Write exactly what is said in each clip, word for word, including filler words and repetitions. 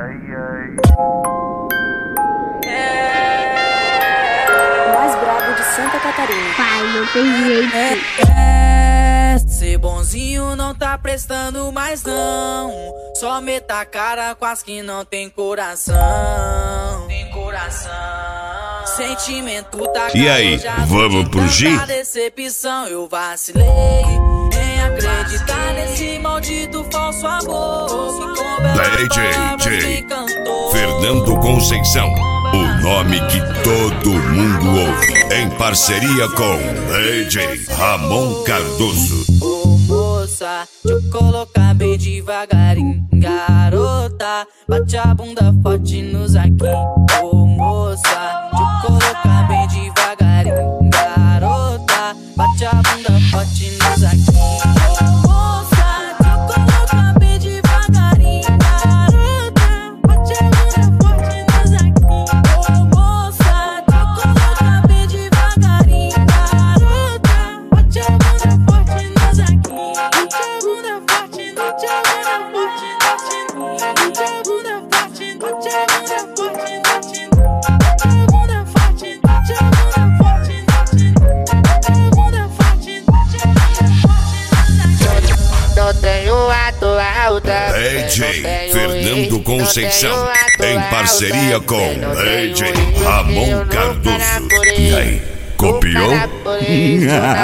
Mais brabo de Santa Catarina. Pai, não tem jeito. É, é, ser bonzinho não tá prestando mais não. Só meta a cara com as que não tem coração. Tem coração. Sentimento tá E aí, vamos pro G? Decepção, eu vacilei em acreditar nesse maldito falso amor. D J J Fernando Conceição, o nome que todo mundo ouve, em parceria com D J Ramon Cardoso. Ô moça, deixa eu colocar bem devagarinho. Garota, bate a bunda forte nos aqui. Ô moça, deixa eu colocar bem devagarinho. Garota, bate a bunda forte nos aqui. Ô moça, deixa eu colocar bem devagarinho. Garota, bate a bunda forte nos aqui. Ô moça, deixa eu colocar bem devagarinho. Garota, bate a bunda forte nos aqui. Bate a bunda forte, bate a bunda forte, bate a bunda forte, bate a bunda forte, bate a bunda forte, bate a bunda forte, bate a bunda forte, bate a bunda forte. Não tenho a tua alta. D J Fernando Conceição, em parceria com D J Ramon Cardoso. E aí, copiou? Eu namorei,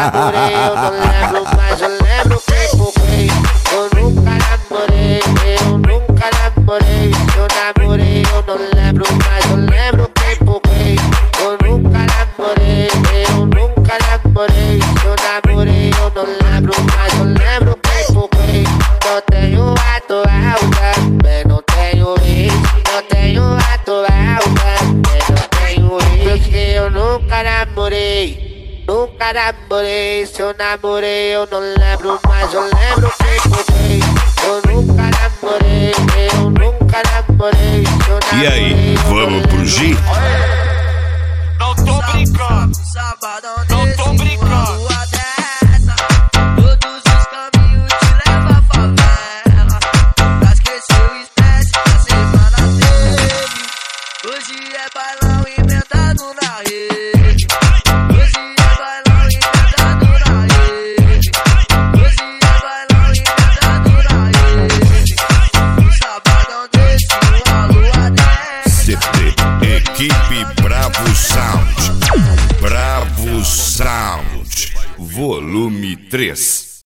eu não lembro, mas eu lembro quem foi. Eu nunca namorei, eu nunca namorei. Eu namorei, eu não lembro, mas eu lembro quem foi. Eu nunca namorei, eu nunca namorei. Eu namorei, eu não lembro, mas eu lembro quem foi. Não tenho a tua alta, mas não tenho ex. Não tenho a tua alta, mas não tenho ex. Porque eu nunca namorei. Nunca namorei, se eu namorei eu não lembro, mas eu lembro quem foi. Eu nunca namorei, eu nunca namorei, se eu namorei. E aí, vamos pro G? Não tô brincando, não tô brincando. Todos os caminhos te levam à favela. Pra esquecer o estresse da semana teve. Hoje é bailão inventado na rede. Hoje é bailão inventado na rede. Hoje é bailão inventado na rede. Um sabadão desse, uma lua dessa. C P Equipe Bravo Sound. Bravo Sound. Volume três.